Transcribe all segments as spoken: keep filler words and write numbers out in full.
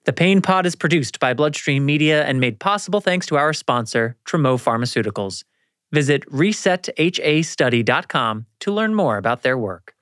The Pain Pod is produced by Bloodstream Media and made possible thanks to our sponsor, Tremo Pharmaceuticals. Visit reset h a study dot com to learn more about their work.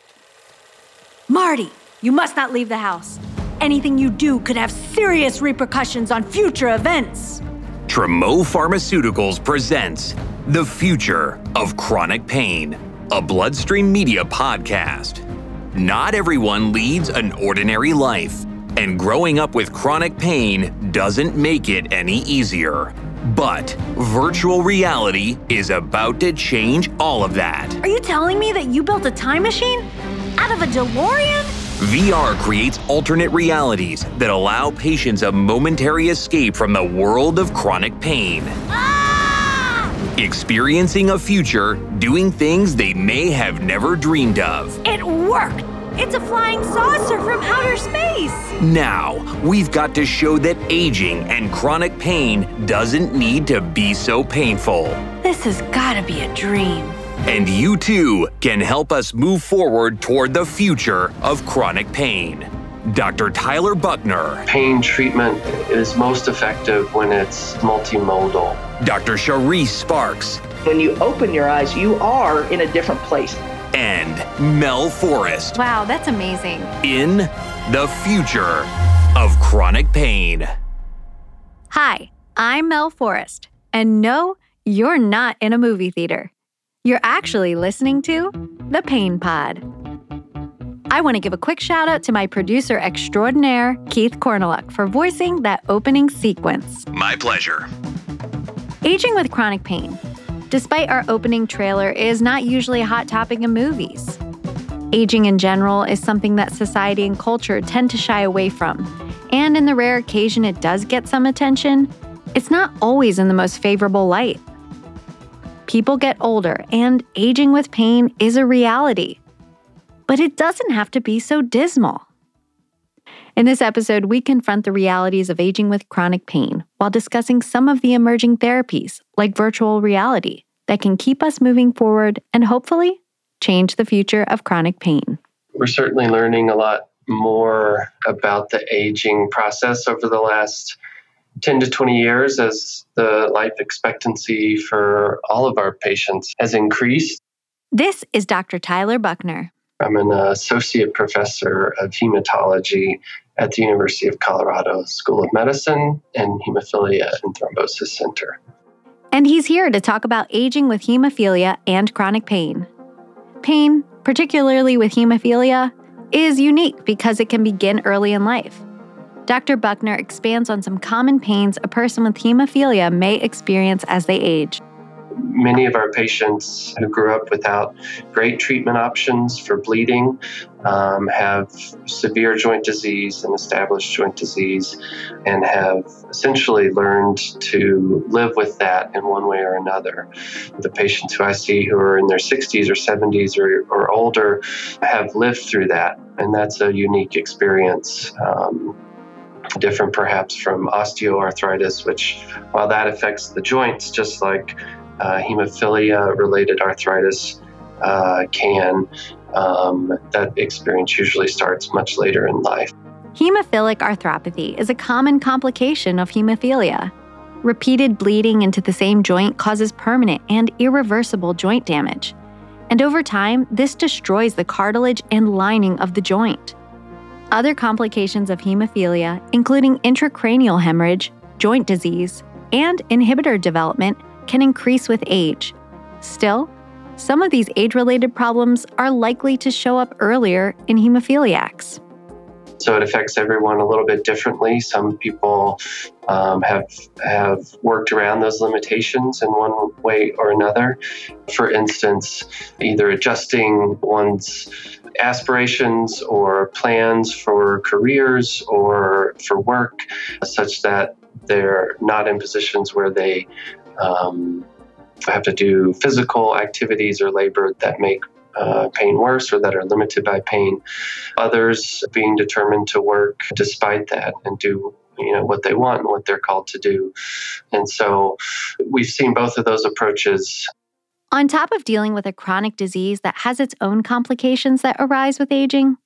Marty, you must not leave the house. Anything you do could have serious repercussions on future events. Tremo Pharmaceuticals presents The Future of Chronic Pain, a Bloodstream Media podcast. Not everyone leads an ordinary life, and growing up with chronic pain doesn't make it any easier. But virtual reality is about to change all of that. Are you telling me that you built a time machine? Out of a DeLorean? V R creates alternate realities that allow patients a momentary escape from the world of chronic pain. Ah! Experiencing a future, doing things they may have never dreamed of. It worked! It's a flying saucer from outer space! Now, we've got to show that aging and chronic pain doesn't need to be so painful. This has gotta be a dream. And you too can help us move forward toward the future of chronic pain. Doctor Tyler Buckner. Pain treatment is most effective when it's multimodal. Doctor Sharice Sparks. When you open your eyes, you are in a different place. And Mel Forrest. Wow, that's amazing. In the future of chronic pain. Hi, I'm Mel Forrest. And no, you're not in a movie theater. You're actually listening to The Pain Pod. I want to give a quick shout out to my producer extraordinaire, Keith Corneluk, for voicing that opening sequence. My pleasure. Aging with chronic pain, despite our opening trailer, is not usually a hot topic in movies. Aging in general is something that society and culture tend to shy away from. And in the rare occasion it does get some attention, it's not always in the most favorable light. People get older, and aging with pain is a reality. But it doesn't have to be so dismal. In this episode, we confront the realities of aging with chronic pain while discussing some of the emerging therapies, like virtual reality, that can keep us moving forward and hopefully change the future of chronic pain. We're certainly learning a lot more about the aging process over the last ten to twenty years as the life expectancy for all of our patients has increased. This is Doctor Tyler Buckner. I'm an associate professor of hematology at the University of Colorado School of Medicine and Hemophilia and Thrombosis Center. And he's here to talk about aging with hemophilia and chronic pain. Pain, particularly with hemophilia, is unique because it can begin early in life. Doctor Buckner expands on some common pains a person with hemophilia may experience as they age. Many of our patients who grew up without great treatment options for bleeding um, have severe joint disease and established joint disease and have essentially learned to live with that in one way or another. The patients who I see who are in their sixties or seventies or, or older have lived through that, and that's a unique experience. Um, different perhaps from osteoarthritis, which while that affects the joints just like Uh, hemophilia-related arthritis uh, can. Um, that experience usually starts much later in life. Hemophilic arthropathy is a common complication of hemophilia. Repeated bleeding into the same joint causes permanent and irreversible joint damage. And over time, this destroys the cartilage and lining of the joint. Other complications of hemophilia, including intracranial hemorrhage, joint disease, and inhibitor development, can increase with age. Still, some of these age-related problems are likely to show up earlier in hemophiliacs. So it affects everyone a little bit differently. Some people um, have have worked around those limitations in one way or another. For instance, either adjusting one's aspirations or plans for careers or for work such that they're not in positions where they Um, have to do physical activities or labor that make uh, pain worse or that are limited by pain. Others being determined to work despite that and do you know what they want and what they're called to do. And so we've seen both of those approaches. On top of dealing with a chronic disease that has its own complications that arise with aging,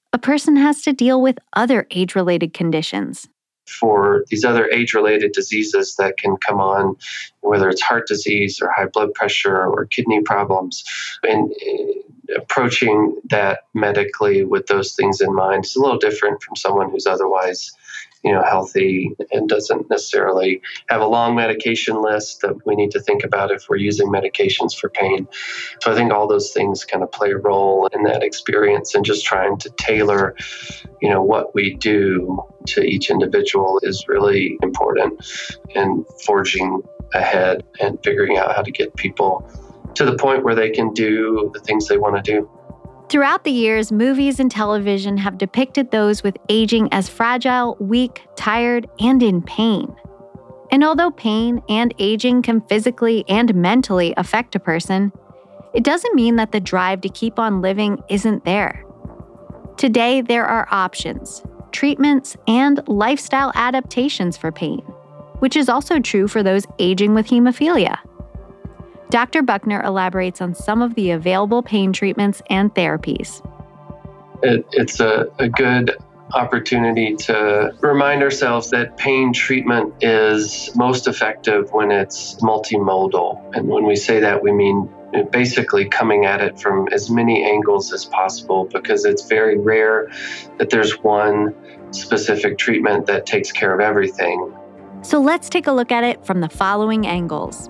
a person has to deal with other age-related conditions. For these other age-related diseases that can come on, whether it's heart disease or high blood pressure or kidney problems, and approaching that medically with those things in mind is a little different from someone who's otherwise, you know, healthy and doesn't necessarily have a long medication list that we need to think about if we're using medications for pain. So I think all those things kind of play a role in that experience, and just trying to tailor, you know, what we do to each individual is really important, and forging ahead and figuring out how to get people to the point where they can do the things they want to do. Throughout the years, movies and television have depicted those with aging as fragile, weak, tired, and in pain. And although pain and aging can physically and mentally affect a person, it doesn't mean that the drive to keep on living isn't there. Today, there are options, treatments, and lifestyle adaptations for pain, which is also true for those aging with hemophilia. Doctor Buckner elaborates on some of the available pain treatments and therapies. It, it's a, a good opportunity to remind ourselves that pain treatment is most effective when it's multimodal. And when we say that, we mean basically coming at it from as many angles as possible, because it's very rare that there's one specific treatment that takes care of everything. So let's take a look at it from the following angles.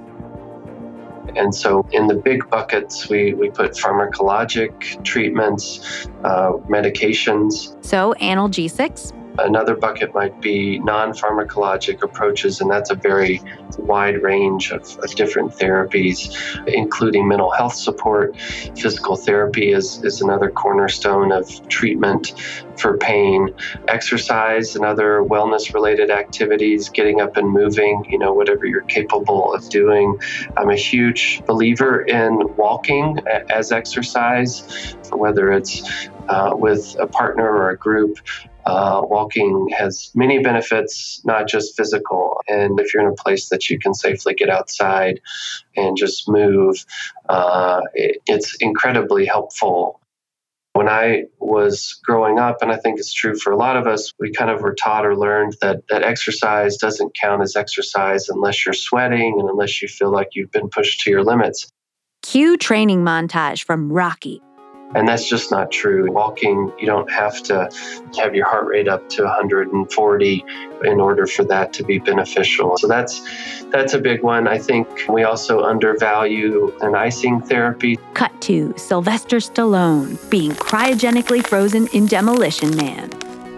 And so in the big buckets, we, we put pharmacologic treatments, uh, medications. So analgesics. Another bucket might be non-pharmacologic approaches, and that's a very wide range of, of different therapies, including mental health support. Physical therapy is, is another cornerstone of treatment for pain. Exercise and other wellness-related activities, getting up and moving, you know, whatever you're capable of doing. I'm a huge believer in walking as exercise, whether it's uh, with a partner or a group. Uh, walking has many benefits, not just physical. And if you're in a place that you can safely get outside and just move, uh, it, it's incredibly helpful. When I was growing up, and I think it's true for a lot of us, we kind of were taught or learned that, that exercise doesn't count as exercise unless you're sweating and unless you feel like you've been pushed to your limits. Cue training montage from Rocky. And that's just not true. Walking, you don't have to have your heart rate up to one hundred forty in order for that to be beneficial. So that's that's a big one. I think we also undervalue an icing therapy. Cut to Sylvester Stallone being cryogenically frozen in Demolition Man.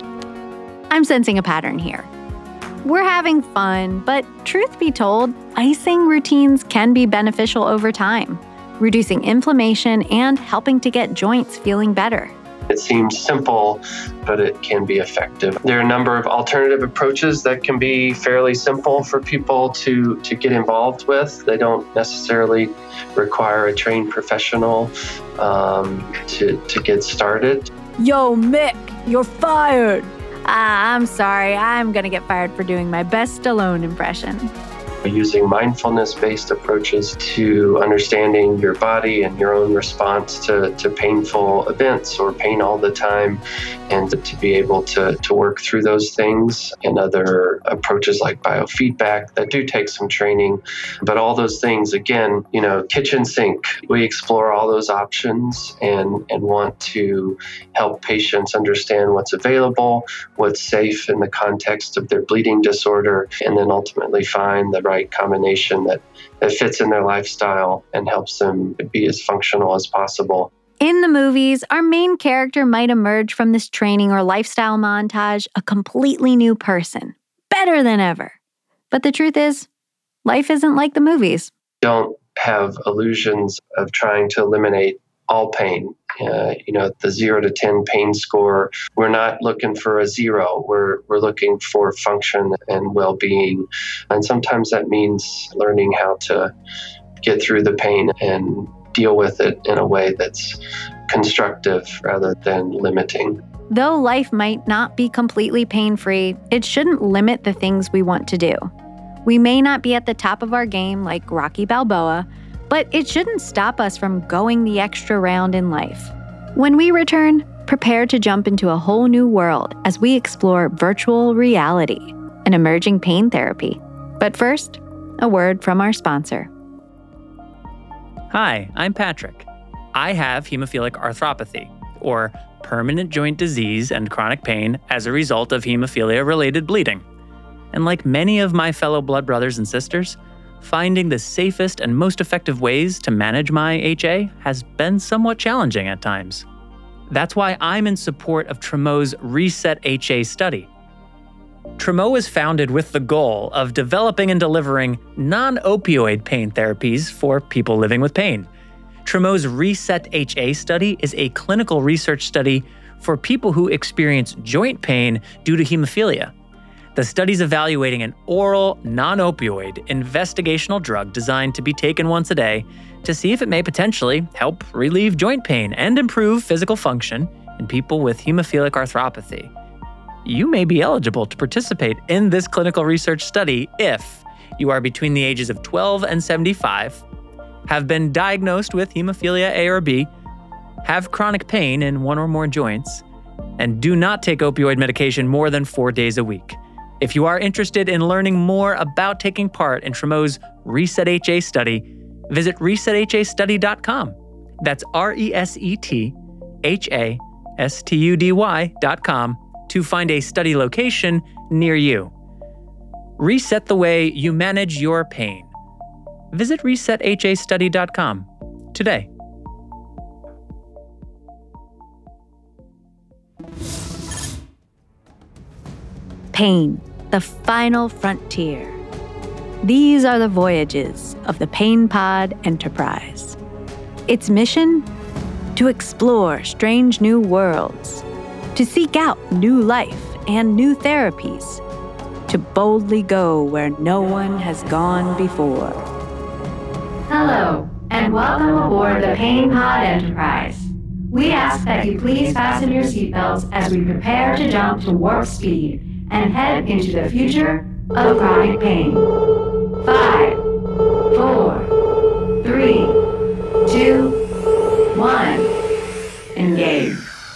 I'm sensing a pattern here. We're having fun, but truth be told, icing routines can be beneficial over time, reducing inflammation and helping to get joints feeling better. It seems simple, but it can be effective. There are a number of alternative approaches that can be fairly simple for people to, to get involved with. They don't necessarily require a trained professional um, to, to get started. Yo, Mick, you're fired. Ah, I'm sorry. I'm going to get fired for doing my best Stallone impression. Using mindfulness-based approaches to understanding your body and your own response to, to painful events or pain all the time, and to, to be able to, to work through those things, and other approaches like biofeedback that do take some training. But all those things, again, you know, kitchen sink. We explore all those options and, and want to help patients understand what's available, what's safe in the context of their bleeding disorder, and then ultimately find the right combination that, that fits in their lifestyle and helps them be as functional as possible. In the movies, our main character might emerge from this training or lifestyle montage a completely new person, better than ever. But the truth is, life isn't like the movies. Don't have illusions of trying to eliminate all pain. Uh, you know, the zero to ten pain score, we're not looking for a zero. We're we're looking for function and well-being. And sometimes that means learning how to get through the pain and deal with it in a way that's constructive rather than limiting. Though life might not be completely pain-free, it shouldn't limit the things we want to do. We may not be at the top of our game like Rocky Balboa, but it shouldn't stop us from going the extra round in life. When we return, prepare to jump into a whole new world as we explore virtual reality, an emerging pain therapy. But first, a word from our sponsor. Hi, I'm Patrick. I have hemophilic arthropathy, or permanent joint disease and chronic pain as a result of hemophilia-related bleeding. And like many of my fellow blood brothers and sisters, finding the safest and most effective ways to manage my H A has been somewhat challenging at times. That's why I'm in support of Tremeau's Reset H A study. Tremeu was founded with the goal of developing and delivering non-opioid pain therapies for people living with pain. Tremeau's Reset H A study is a clinical research study for people who experience joint pain due to hemophilia. The study's evaluating an oral, non-opioid, investigational drug designed to be taken once a day to see if it may potentially help relieve joint pain and improve physical function in people with hemophilic arthropathy. You may be eligible to participate in this clinical research study if you are between the ages of twelve and seventy-five, have been diagnosed with hemophilia A or B, have chronic pain in one or more joints, and do not take opioid medication more than four days a week. If you are interested in learning more about taking part in Tremeau's Reset H A study, visit reset h a study dot com. That's R E S E T H A S T U D Y dot com to find a study location near you. Reset the way you manage your pain. Visit reset h a study dot com today. Pain, the final frontier. These are the voyages of the PainPod Enterprise. Its mission? To explore strange new worlds, to seek out new life and new therapies, to boldly go where no one has gone before. Hello, and welcome aboard the PainPod Enterprise. We ask that you please fasten your seatbelts as we prepare to jump to warp speed and head into the future of chronic pain. Five, four, three, two, one, engage.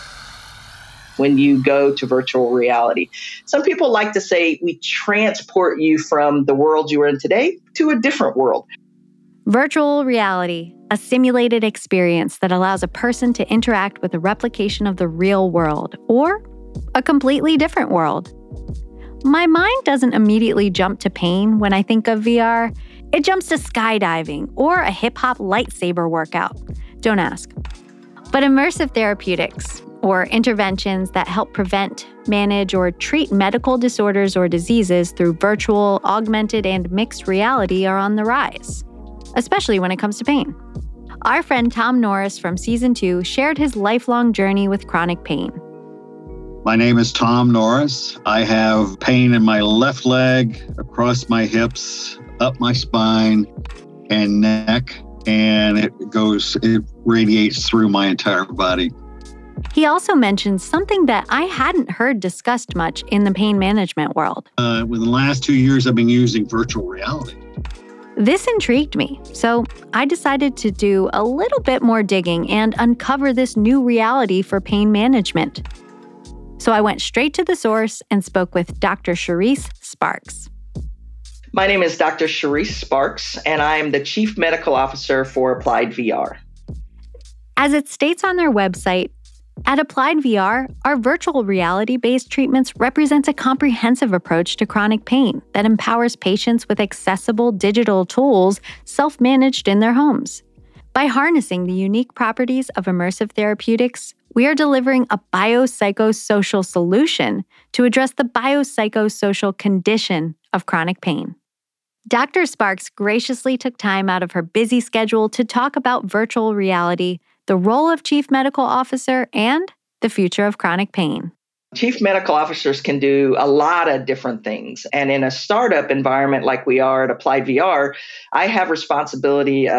When you go to virtual reality, some people like to say we transport you from the world you are in today to a different world. Virtual reality, a simulated experience that allows a person to interact with a replication of the real world or a completely different world. My mind doesn't immediately jump to pain when I think of V R. It jumps to skydiving or a hip-hop lightsaber workout. Don't ask. But immersive therapeutics, or interventions that help prevent, manage, or treat medical disorders or diseases through virtual, augmented, and mixed reality are on the rise, especially when it comes to pain. Our friend Tom Norris from Season two shared his lifelong journey with chronic pain. My name is Tom Norris. I have pain in my left leg, across my hips, up my spine and neck, and it goes, it radiates through my entire body. He also mentioned something that I hadn't heard discussed much in the pain management world. Uh, within the last two years, I've been using virtual reality. This intrigued me, so I decided to do a little bit more digging and uncover this new reality for pain management. So I went straight to the source and spoke with Doctor Charisse Sparks. My name is Doctor Charisse Sparks, and I am the Chief Medical Officer for Applied V R. As it states on their website, at Applied V R, our virtual reality-based treatments represents a comprehensive approach to chronic pain that empowers patients with accessible digital tools self-managed in their homes. By harnessing the unique properties of immersive therapeutics, we are delivering a biopsychosocial solution to address the biopsychosocial condition of chronic pain. Doctor Sparks graciously took time out of her busy schedule to talk about virtual reality, the role of Chief Medical Officer, and the future of chronic pain. Chief medical officers can do a lot of different things. And in a startup environment like we are at Applied V R, I have responsibility of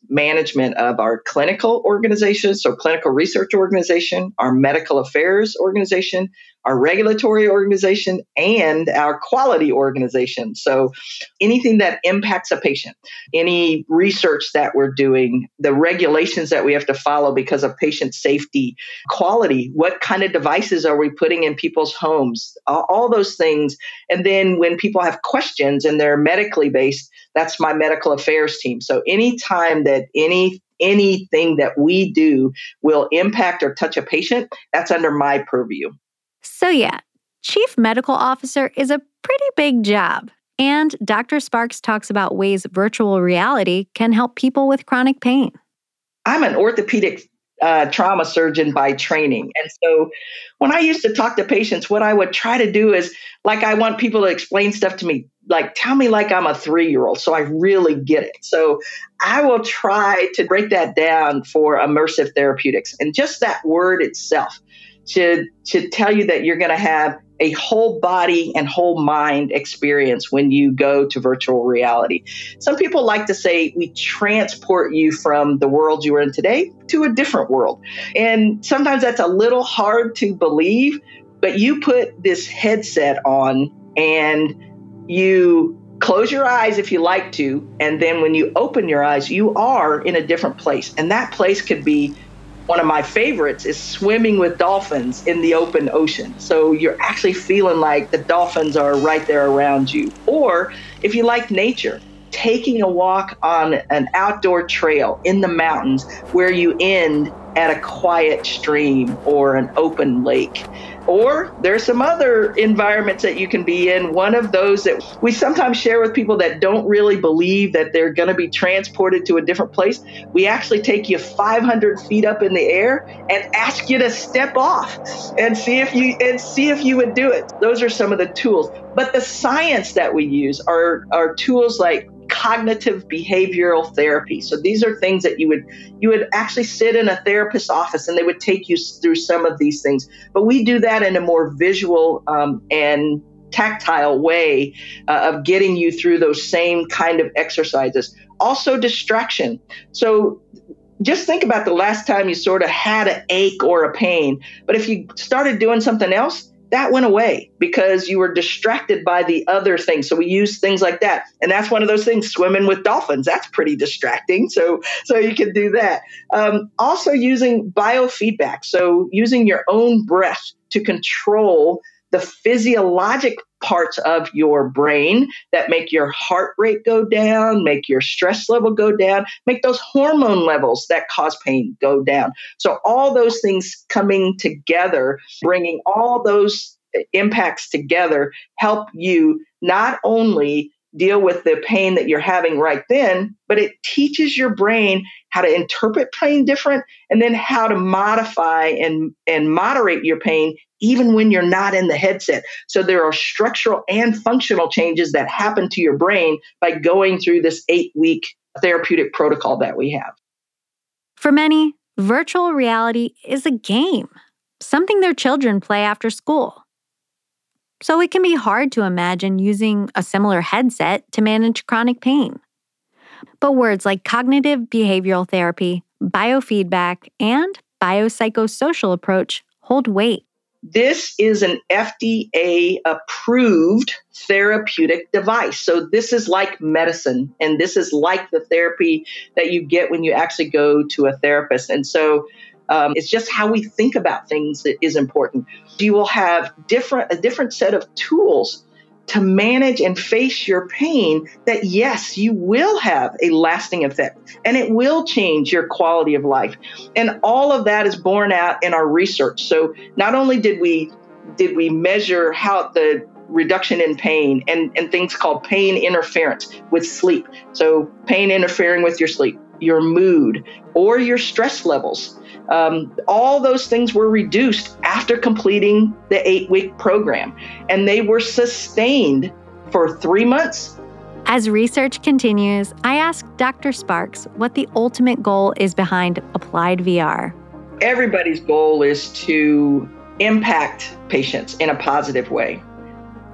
management of our clinical organization, so clinical research organization, our medical affairs organization, our regulatory organization, and our quality organization. So anything that impacts a patient, any research that we're doing, the regulations that we have to follow because of patient safety, quality, what kind of devices are we putting in people's homes, all, all those things. And then when people have questions and they're medically based, that's my medical affairs team. So anytime that any anything that we do will impact or touch a patient, that's under my purview. So yeah, Chief Medical Officer is a pretty big job. And Doctor Sparks talks about ways virtual reality can help people with chronic pain. I'm an orthopedic uh, trauma surgeon by training. And so when I used to talk to patients, what I would try to do is, like, I want people to explain stuff to me, like, tell me like I'm a three-year-old so I really get it. So I will try to break that down for immersive therapeutics. And just that word itself should, should tell you that you're going to have a whole body and whole mind experience when you go to virtual reality. Some people like to say we transport you from the world you are in today to a different world. And sometimes that's a little hard to believe, but you put this headset on and you close your eyes if you like to, and then when you open your eyes, you are in a different place. And that place could be, one of my favorites is swimming with dolphins in the open ocean. So you're actually feeling like the dolphins are right there around you. Or if you like nature, taking a walk on an outdoor trail in the mountains where you end at a quiet stream or an open lake. Or there's some other environments that you can be in. One of those that we sometimes share with people that don't really believe that they're going to be transported to a different place. We actually take you five hundred feet up in the air and ask you to step off and see if you and see if you would do it. Those are some of the tools. But the science that we use are, are tools like cognitive behavioral therapy. So these are things that you would you would actually sit in a therapist's office and they would take you through some of these things. But we do that in a more visual um, and tactile way uh, of getting you through those same kind of exercises. Also distraction. So just think about the last time you sort of had an ache or a pain. But if you started doing something else, that went away because you were distracted by the other things. So we use things like that. And that's one of those things, swimming with dolphins. That's pretty distracting. So, so you can do that. Um, also using biofeedback. So using your own breath to control the physiologic parts of your brain that make your heart rate go down, make your stress level go down, make those hormone levels that cause pain go down. So all those things coming together, bringing all those impacts together, help you not only deal with the pain that you're having right then, but it teaches your brain how to interpret pain different and then how to modify and, and moderate your pain even when you're not in the headset. So there are structural and functional changes that happen to your brain by going through this eight-week therapeutic protocol that we have. For many, virtual reality is a game, something their children play after school. So it can be hard to imagine using a similar headset to manage chronic pain. But words like cognitive behavioral therapy, biofeedback, and biopsychosocial approach hold weight. This is an F D A-approved therapeutic device. So this is like medicine, and this is like the therapy that you get when you actually go to a therapist. And so um, it's just how we think about things that is important. You will have different a different set of tools to manage and face your pain that, yes, you will have a lasting effect and it will change your quality of life. And all of that is borne out in our research. So not only did we did we measure how the reduction in pain and, and things called pain interference with sleep. So pain interfering with your sleep, your mood, or your stress levels. Um, all those things were reduced after completing the eight-week program, and they were sustained for three months. As research continues, I asked Doctor Sparks what the ultimate goal is behind Applied V R. Everybody's goal is to impact patients in a positive way.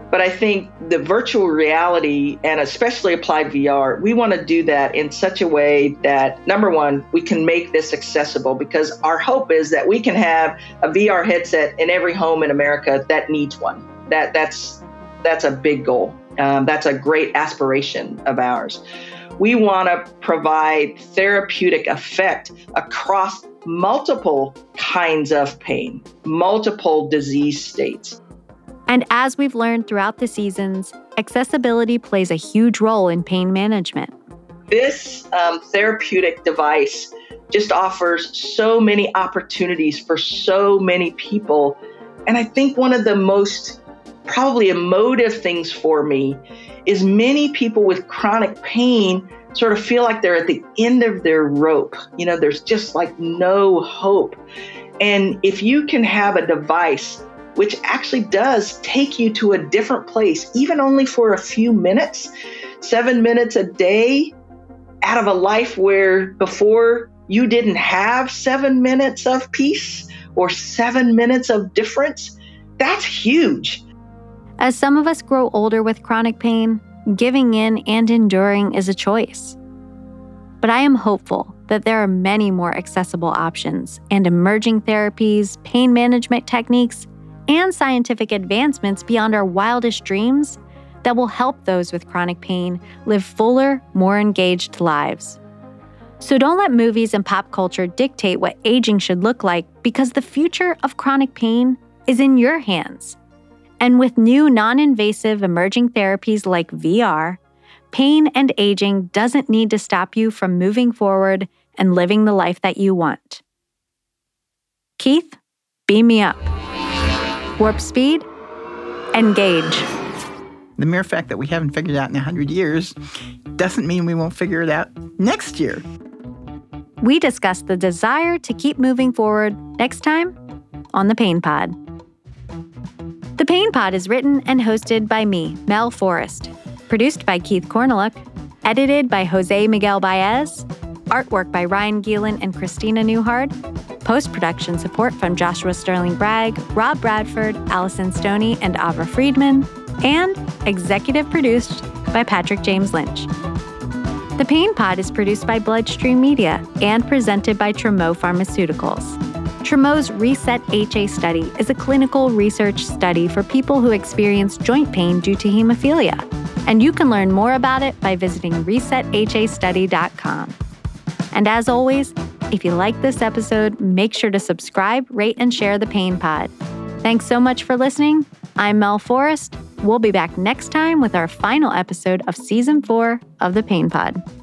But I think the virtual reality and especially applied V R, we want to do that in such a way that, number one, we can make this accessible, because our hope is that we can have a V R headset in every home in America that needs one. That that's that's a big goal. Um, that's a great aspiration of ours. We want to provide therapeutic effect across multiple kinds of pain, multiple disease states. And as we've learned throughout the seasons, accessibility plays a huge role in pain management. This um, therapeutic device just offers so many opportunities for so many people. And I think one of the most probably emotive things for me is many people with chronic pain sort of feel like they're at the end of their rope. You know, there's just like no hope. And if you can have a device which actually does take you to a different place, even only for a few minutes, seven minutes a day, out of a life where before you didn't have seven minutes of peace or seven minutes of difference, that's huge. As some of us grow older with chronic pain, giving in and enduring is a choice. But I am hopeful that there are many more accessible options and emerging therapies, pain management techniques, and scientific advancements beyond our wildest dreams that will help those with chronic pain live fuller, more engaged lives. So don't let movies and pop culture dictate what aging should look like, because the future of chronic pain is in your hands. And with new non-invasive emerging therapies like V R, pain and aging doesn't need to stop you from moving forward and living the life that you want. Keith, beam me up. Warp speed, engage. The mere fact that we haven't figured it out in one hundred years doesn't mean we won't figure it out next year. We discuss the desire to keep moving forward next time on The Pain Pod. The Pain Pod is written and hosted by me, Mel Forrest, produced by Keith Corneluk, edited by Jose Miguel Baez, artwork by Ryan Gielen and Christina Newhard, post-production support from Joshua Sterling Bragg, Rob Bradford, Allison Stoney, and Avra Friedman, and executive produced by Patrick James Lynch. The Pain Pod is produced by Bloodstream Media and presented by Tremo Pharmaceuticals. Tremo's Reset H A study is a clinical research study for people who experience joint pain due to hemophilia, and you can learn more about it by visiting reset h a study dot com. And as always, if you like this episode, make sure to subscribe, rate, and share The Pain Pod. Thanks so much for listening. I'm Mel Forrest. We'll be back next time with our final episode of Season four of The Pain Pod.